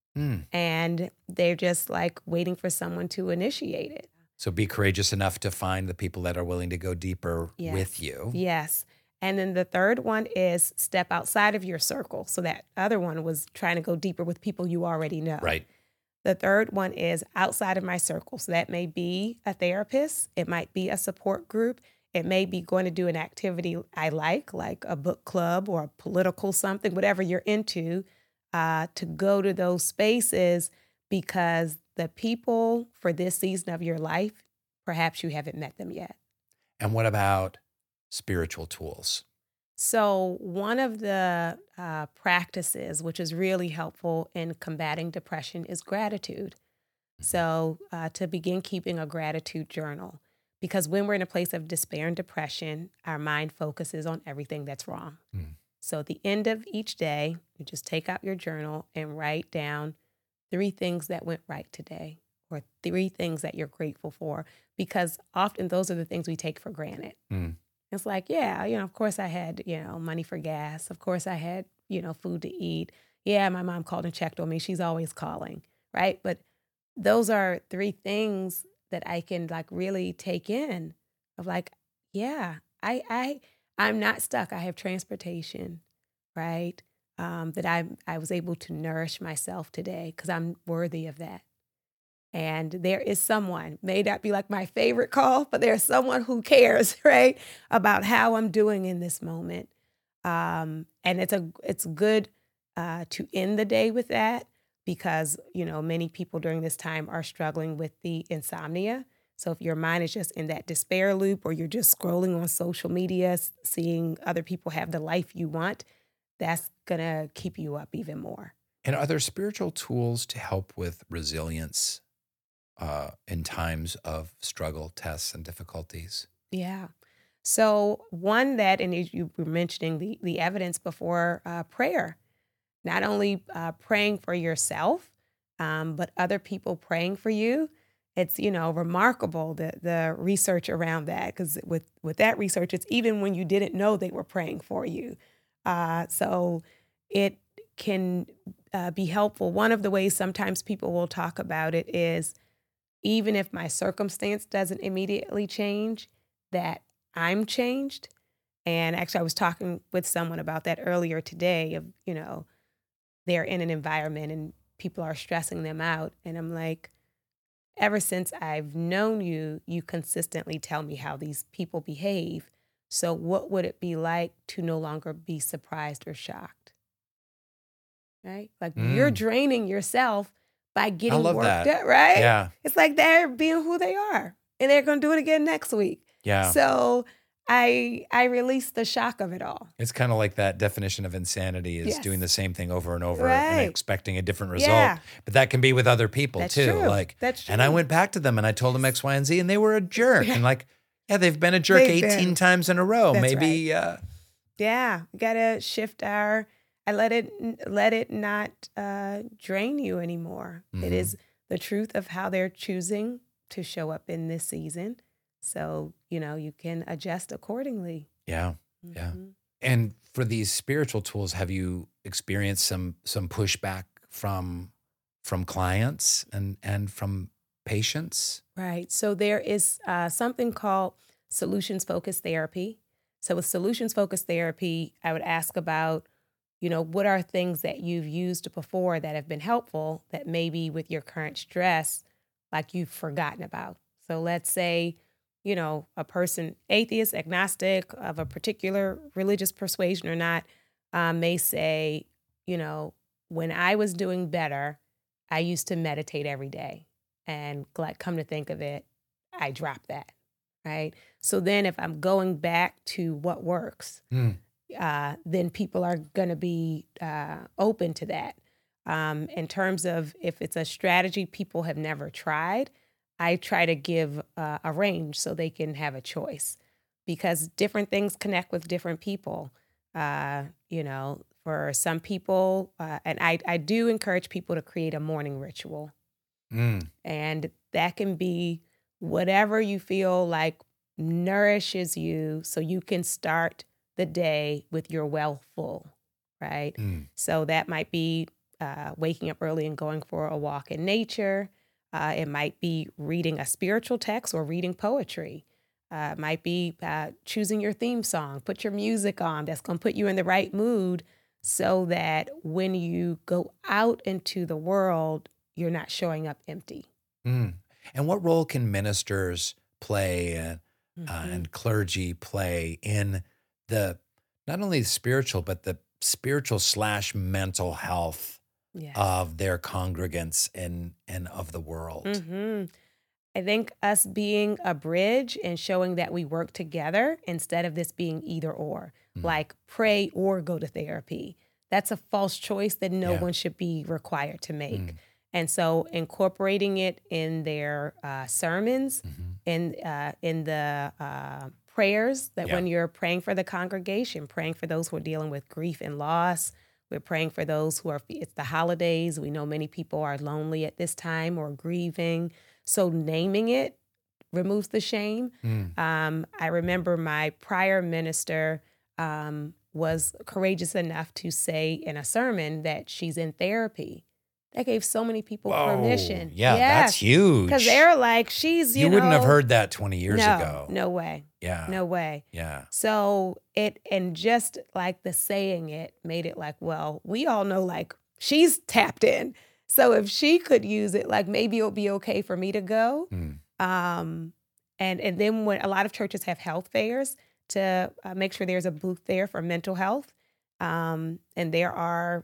And they're just like waiting for someone to initiate it. So be courageous enough to find the people that are willing to go deeper with you. Yes. And then the third one is step outside of your circle. So that other one was trying to go deeper with people you already know. Right. The third one is outside of my circle. So that may be a therapist. It might be a support group. It may be going to do an activity I like a book club or a political something, whatever you're into. To go to those spaces because the people for this season of your life, perhaps you haven't met them yet. And what about spiritual tools? So one of the practices, which is really helpful in combating depression, is gratitude. So to begin keeping a gratitude journal, because when we're in a place of despair and depression, our mind focuses on everything that's wrong. So at the end of each day, you just take out your journal and write down 3 things that went right today or 3 things that you're grateful for, because often those are the things we take for granted. It's like, yeah, of course I had, money for gas. Of course I had, food to eat. Yeah, my mom called and checked on me. She's always calling, right? But those are 3 things that I can like really take in of like, yeah, I'm not stuck. I have transportation, right? That I was able to nourish myself today because I'm worthy of that. And there is someone, may not be like my favorite call, but there's someone who cares, right, about how I'm doing in this moment. And it's good to end the day with that because, many people during this time are struggling with the insomnia. So if your mind is just in that despair loop, or you're just scrolling on social media, seeing other people have the life you want, that's going to keep you up even more. And are there spiritual tools to help with resilience in times of struggle, tests, and difficulties? Yeah. So one that, and as you were mentioning the evidence before, prayer, not only praying for yourself, but other people praying for you. It's, remarkable the research around that, because with that research, it's even when you didn't know they were praying for you. So it can be helpful. One of the ways sometimes people will talk about it is, even if my circumstance doesn't immediately change, that I'm changed. And actually, I was talking with someone about that earlier today of, they're in an environment and people are stressing them out. And I'm like, ever since I've known you, you consistently tell me how these people behave. So what would it be like to no longer be surprised or shocked? Right? Like you're draining yourself by getting worked up, right? Yeah. It's like they're being who they are, and they're going to do it again next week. Yeah. So I release the shock of it all. It's kind of like that definition of insanity is Yes. doing the same thing over and over Right. and expecting a different result. Yeah. But that can be with other people That's too. true. Like, That's true. and I went back to them and I told them X, Y, and Z, and they were a jerk. And like, yeah, they've been a jerk They've 18 been. times in a row. That's Maybe, Yeah, we gotta shift I let it not drain you anymore. It is the truth of how they're choosing to show up in this season. So, you can adjust accordingly. yeah. Yeah. Mhm. And for these spiritual tools, have you experienced some pushback from clients and from patients? Right. So there is something called solutions-focused therapy. So with solutions-focused therapy, I would ask about, what are things that you've used before that have been helpful that maybe with your current stress, like you've forgotten about. So let's say, a person, atheist, agnostic, of a particular religious persuasion or not, may say, when I was doing better, I used to meditate every day. And come to think of it, I dropped that, right? So then if I'm going back to what works, then people are going to be open to that. In terms of if it's a strategy people have never tried, I try to give a range so they can have a choice, because different things connect with different people. For some people, and I do encourage people to create a morning ritual. And that can be whatever you feel like nourishes you so you can start the day with your well full, right? So that might be waking up early and going for a walk in nature. It might be reading a spiritual text or reading poetry. It might be choosing your theme song, put your music on that's going to put you in the right mood so that when you go out into the world, you're not showing up empty. And what role can ministers play and clergy play in the not only the spiritual, but the spiritual / mental health Yes. of their congregants and of the world? I think us being a bridge and showing that we work together instead of this being either or, like pray or go to therapy. That's a false choice that no one should be required to make. And so incorporating it in their sermons, in the prayers, that when you're praying for the congregation, praying for those who are dealing with grief and loss, we're praying for those who it's the holidays. We know many people are lonely at this time or grieving. So naming it removes the shame. I remember my prior minister was courageous enough to say in a sermon that she's in therapy. That gave so many people permission. Yeah, that's huge. Because they're like, she's, you wouldn't have heard that 20 years ago. No way. Yeah. No way. Yeah. So and just like the saying it made it like, well, we all know like she's tapped in. So if she could use it, like maybe it'll be okay for me to go. And then when a lot of churches have health fairs to make sure there's a booth there for mental health. And there are,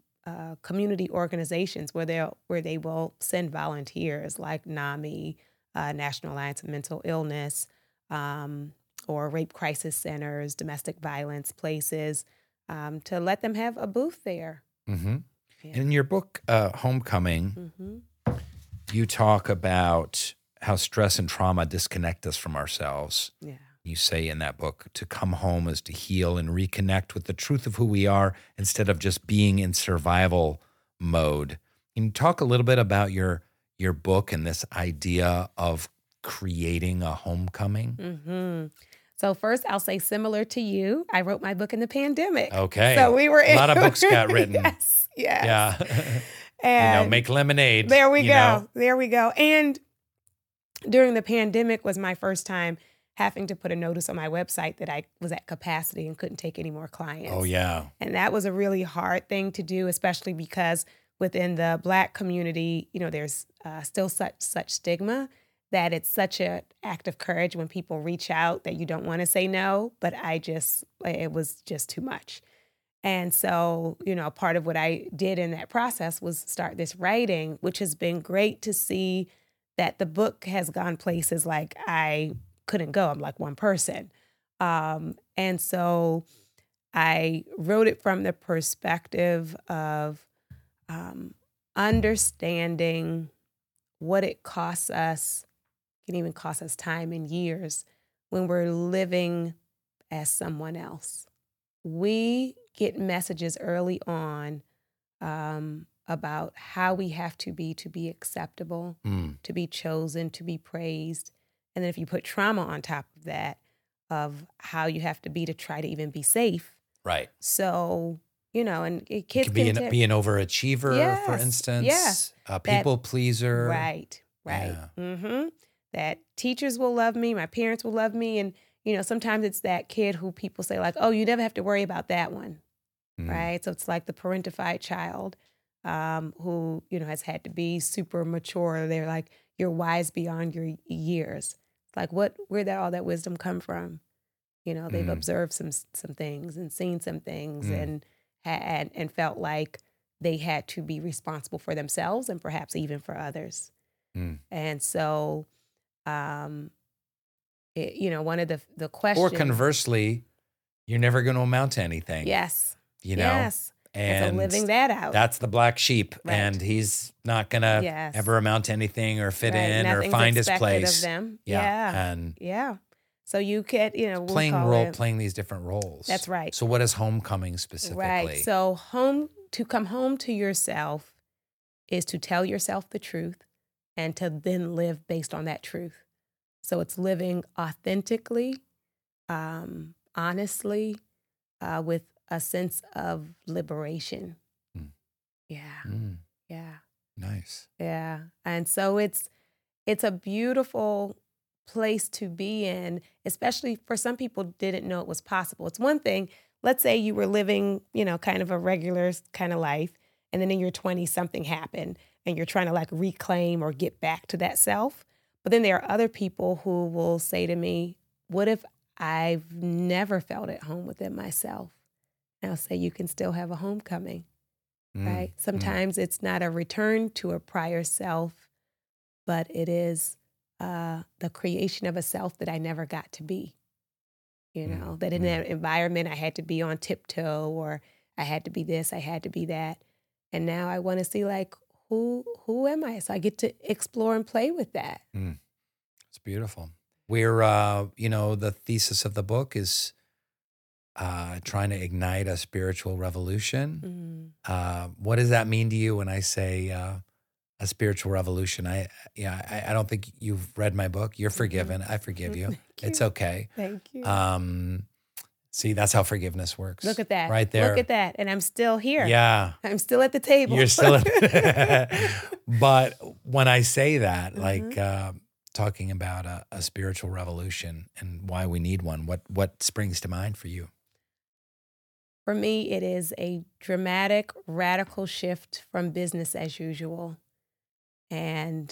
community organizations where they will send volunteers like NAMI, National Alliance of Mental Illness, or rape crisis centers, domestic violence places, to let them have a booth there. Mm-hmm. Yeah. In your book, Homecoming, Mm-hmm. you talk about how stress and trauma disconnect us from ourselves. Yeah. You say in that book, to come home is to heal and reconnect with the truth of who we are instead of just being in survival mode. Can you talk a little bit about your book and this idea of creating a homecoming? Mm-hmm. So first, I'll say, similar to you, I wrote my book in the pandemic. Okay. So we were a lot of books got written. Yes. Yeah. And make lemonade. There we go. know. There we go. And during the pandemic was my first time having to put a notice on my website that I was at capacity and couldn't take any more clients. Oh, yeah. And that was a really hard thing to do, especially because within the Black community, there's still such stigma that it's such an act of courage when people reach out that you don't want to say no, but it was just too much. And so, part of what I did in that process was start this writing, which has been great to see that the book has gone places like I couldn't go. I'm like one person. And so I wrote it from the perspective of understanding what it costs us, can even cost us time and years when we're living as someone else. We get messages early on about how we have to be acceptable, to be chosen, to be praised. And then if you put trauma on top of that, of how you have to be to try to even be safe. Right. So, and kids can be an overachiever, Yes, for instance. yes. A people pleaser. Right. Yeah. Mm-hmm. That teachers will love me, my parents will love me. And, sometimes it's that kid who people say like, oh, you never have to worry about that one. Right. So it's like the parentified child who, has had to be super mature. They're like, you're wise beyond your years. It's like, where'd all that wisdom come from? They've observed some things and seen some things and felt like they had to be responsible for themselves and perhaps even for others. And so, one of the questions. Or conversely, you're never going to amount to anything. Yes. Yes. And so living that out. That's the black sheep. Right. And he's not going to ever amount to anything or fit in Nothing's or find his expected place. Of them. Yeah. And so you could, playing these different roles. That's right. So what is homecoming specifically? Right. So to come home to yourself is to tell yourself the truth and to then live based on that truth. So it's living authentically, honestly, with a sense of liberation. Yeah. Yeah. Nice. Yeah. And so it's a beautiful place to be in, especially for some people didn't know it was possible. It's one thing, let's say you were living, kind of a regular kind of life, and then in your 20s something happened and you're trying to like reclaim or get back to that self. But then there are other people who will say to me, what if I've never felt at home within myself? And I'll say, you can still have a homecoming, right? Sometimes it's not a return to a prior self, but it is the creation of a self that I never got to be. That in that environment I had to be on tiptoe, or I had to be this, I had to be that. And now I want to see like, who am I? So I get to explore and play with that. It's beautiful. We're, the thesis of the book is trying to ignite a spiritual revolution. What does that mean to you when I say a spiritual revolution? I don't think you've read my book. You're forgiven. I forgive you. It's okay. Thank you. See, that's how forgiveness works. Look at that. Right there. Look at that. And I'm still here. Yeah. I'm still at the table. You're still at But when I say that, like talking about a spiritual revolution and why we need one, what springs to mind for you? For me, it is a dramatic, radical shift from business as usual. And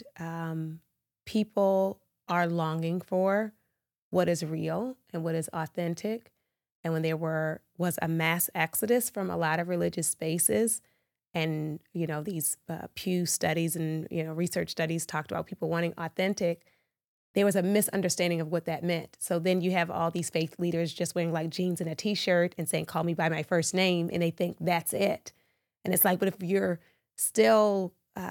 people are longing for what is real and what is authentic. And when there was a mass exodus from a lot of religious spaces, and these Pew studies and research studies talked about people wanting authentic, there was a misunderstanding of what that meant. So then you have all these faith leaders just wearing like jeans and a t-shirt and saying, call me by my first name. And they think that's it. And it's like, but if you're still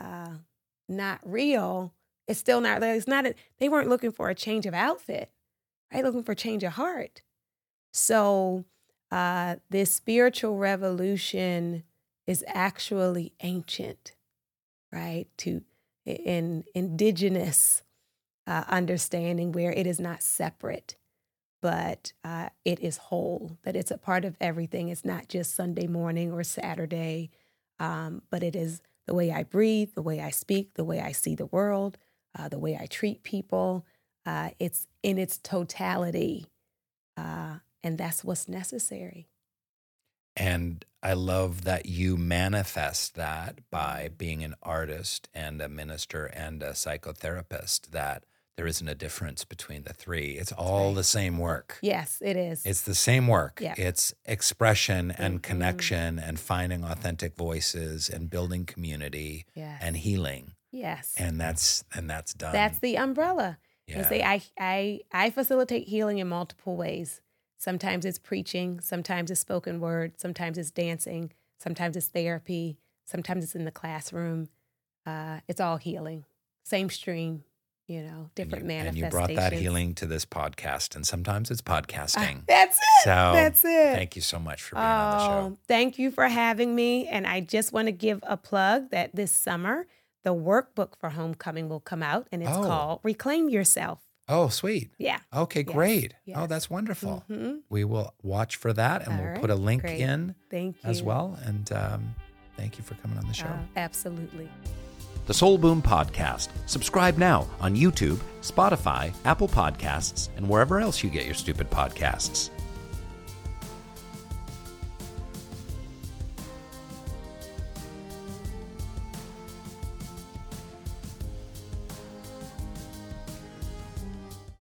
not real, it's still not, they weren't looking for a change of outfit, right? Looking for a change of heart. So this spiritual revolution is actually ancient, right? To in indigenous understanding where it is not separate, but it is whole, that it's a part of everything. It's not just Sunday morning or Saturday, but it is the way I breathe, the way I speak, the way I see the world, the way I treat people. It's in its totality, and that's what's necessary. And I love that you manifest that by being an artist and a minister and a psychotherapist, that there isn't a difference between the three. It's all the same work. Yes, it is. It's the same work. Yeah. It's expression and connection and finding authentic voices and building community and healing. Yes. And that's done. That's the umbrella. Yeah. And say I facilitate healing in multiple ways. Sometimes it's preaching, sometimes it's spoken word, sometimes it's dancing, sometimes it's therapy, sometimes it's in the classroom. It's all healing. Same stream, different manifestations. And you brought that healing to this podcast, and sometimes it's podcasting. That's it. So that's it. Thank you so much for being on the show. Thank you for having me. And I just want to give a plug that this summer, the workbook for homecoming will come out, and it's called Reclaim Yourself. Oh, sweet. Yeah. Okay, great. Yes. Oh, that's wonderful. Mm-hmm. We will watch for that, and we'll put a link in as well. And thank you for coming on the show. Absolutely. The Soul Boom Podcast. Subscribe now on YouTube, Spotify, Apple Podcasts, and wherever else you get your stupid podcasts.